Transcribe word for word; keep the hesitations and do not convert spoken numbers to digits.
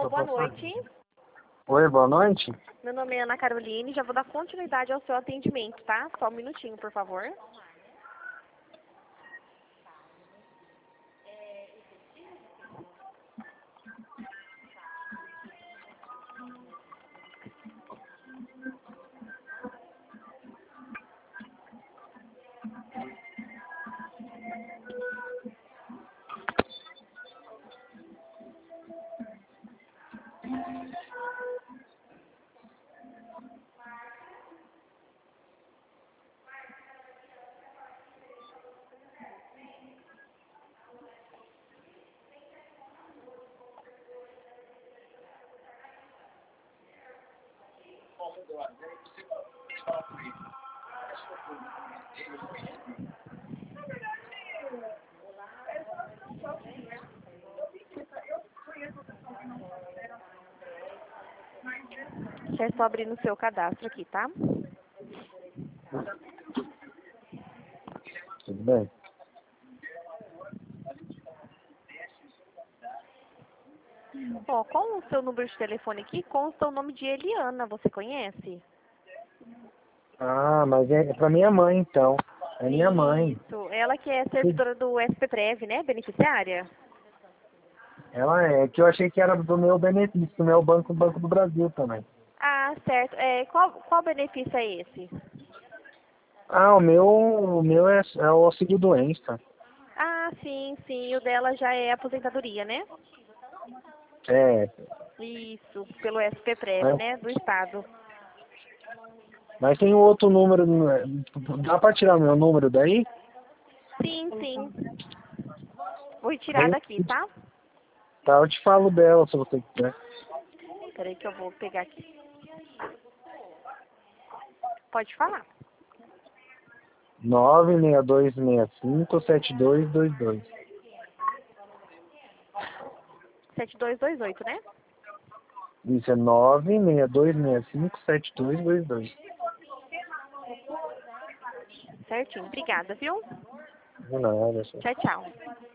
Alô, boa noite. Oi, boa noite. Meu nome é Ana Caroline, já vou dar continuidade ao seu atendimento, tá? Só um minutinho, por favor. Quer só abrir no seu cadastro aqui, tá? Tudo bem? Ó, com o seu número de telefone aqui, consta o nome de Eliana, você conhece? Ah, mas é, é pra minha mãe, então. É minha mãe. Isso, ela que é servidora do S P Prev, né? Beneficiária? Ela é, que eu achei que era do meu benefício, do meu banco, Banco do Brasil também. Ah, certo. É, qual, qual benefício é esse? Ah, o meu, o meu é, é o auxílio doença. Ah, sim, sim. O dela já é aposentadoria, né? É, Isso, pelo S P Prev, mas, né? Do Estado. mas tem um outro número, dá pra tirar o meu número daí? Sim, sim. Vou retirar Tem, daqui, tá? tá, eu te falo dela se você quiser. Peraí que eu vou pegar aqui. Pode falar. nove seis dois seis cinco sete dois dois dois. sete dois dois oito, né? Isso é nove seis dois seis cinco sete dois dois dois. Certinho. Obrigada, viu? De nada, só. Tchau, tchau.